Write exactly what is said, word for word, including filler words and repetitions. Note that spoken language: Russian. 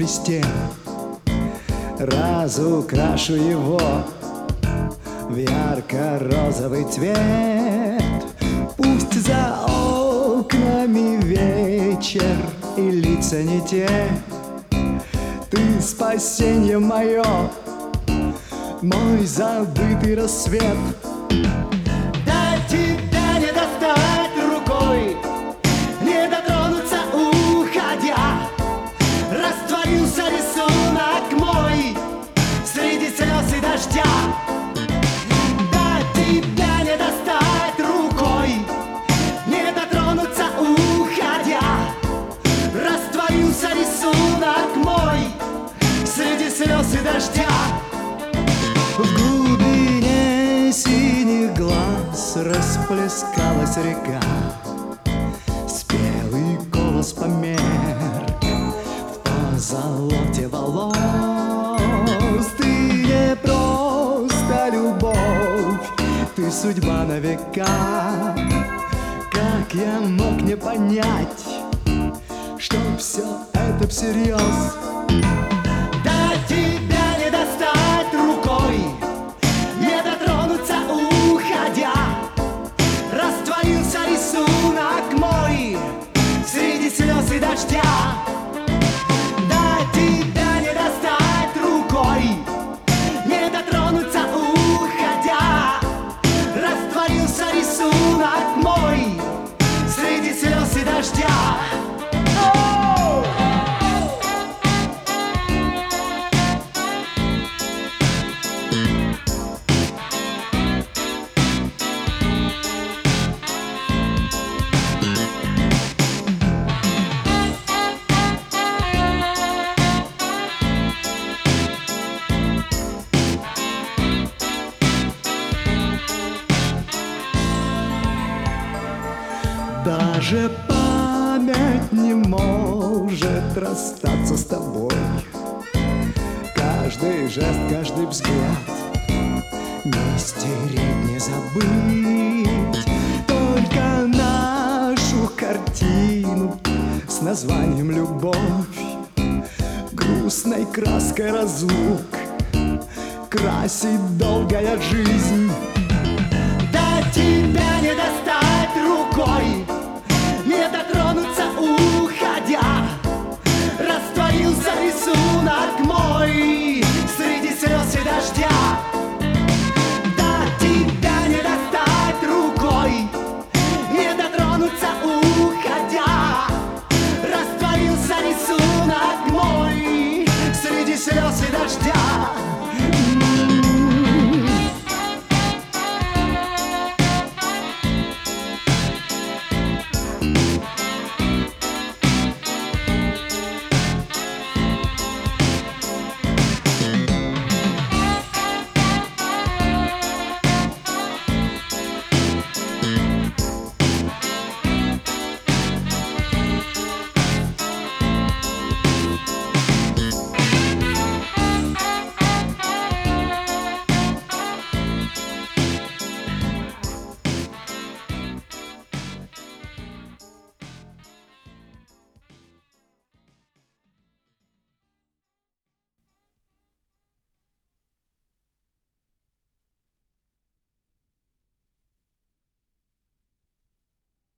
листе разукрашу его в ярко-розовый цвет. Пусть за окнами вечер и лица не те, ты спасенье мое, мой забытый рассвет. До тебя не достать рукой, не дотронуться уходя. Растворился рисунок мой среди слез и дождя. До тебя не достать рукой, не дотронуться уходя. Растворился рисунок мой среди слез и дождя. В глубине синих глаз расплескалась река, спелый голос померк в позолоте волос. Ты не просто любовь, ты судьба на века. Как я мог не понять, что все это всерьез? До тебя не достать рукой, не дотронуться уходя. Растворился рисунок мой среди слез и дождя. До тебя не достать рукой, не дотронуться уходя. Растворился рисунок мой среди слез и дождя. Даже память не может расстаться с тобой. Каждый жест, каждый взгляд не стереть, не забыть. Только нашу картину с названием «Любовь» грустной краской разлук красит долгая жизнь. До тебя не достать рукой,